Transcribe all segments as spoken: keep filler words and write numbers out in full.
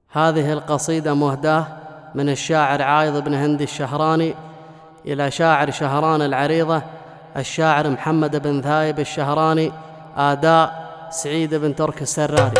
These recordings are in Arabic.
هذه القصيدة مهداة من الشاعر عايض بن هندي الشهراني إلى شاعر شهران العريضة الشاعر محمد بن ثايب الشهراني، آداء سعيد بن ترك السراري.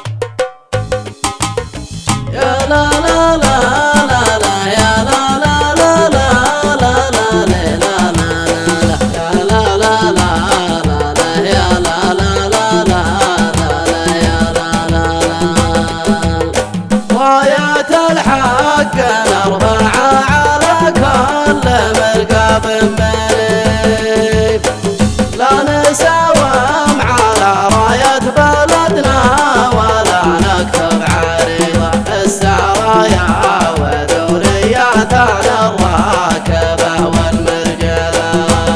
يا لا لا لا لا لا يا لا لا لا لا لا لا لا لا لا لا لا لا يا لا لا لا لا لا يا لا لا لا. رايات الحق نرفعها على كل مرقاب منيف، لا نساوم على راية بلدنا ولا نكتب عريضة السرايا وذرياتنا الراكبة والمرجلة.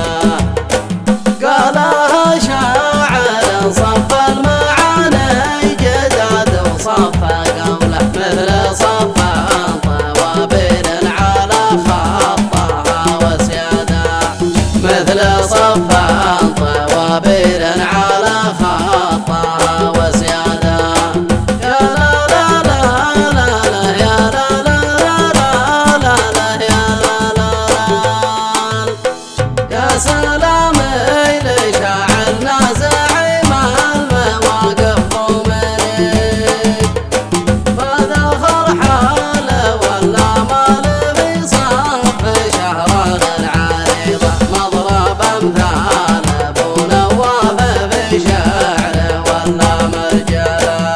قالها شاعر صف المعاني جداد وصف قوله مثل صف طوابير على خطها وسيادة، مثل صف طوابير على خطها وسيادة. يا لا لا لا لا لا يا لا لا لا لا لا يا لا لا. يا سلامي لشاعرنا زعيم المواقف ومنيب، ماذا فرحان ولا مال في صف شهران العريضة، مضرب امثال ابو نواف في شعره ولا مرجله.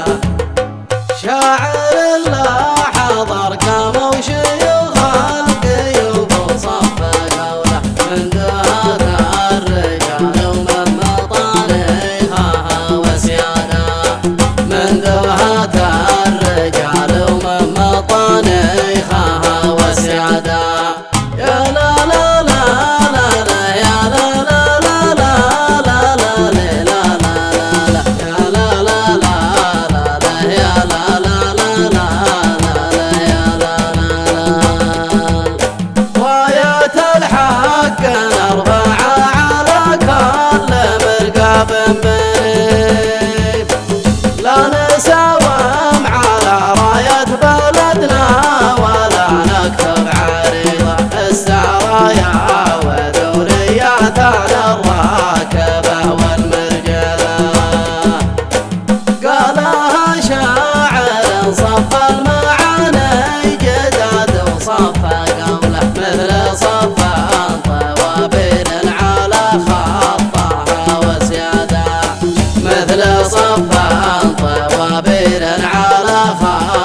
شاعر الله حضر قاموا شيوخ القيوب وصف قوله من دهات الرجال ومن مطانيخها وسيادة، من دهات الرجال ومن مطانيخها وسيادة. يا لا لا لا لا لا يا لا لا لا لا لا لا لا لا يا لا لا لا لا يا لا لا لا لا يا لا لا. رايات الحق نرفعها على كل مرقاب منيف، لا نساوم على راية بلدنا ولا نكتب عريضة السرايا وذرياتنا الراكبة والمرجلة. قالها شاعر صف المعاني جداد وصف قوله مثل صف طوابير على خطها وسيادة، مثل صف طوابير على خطها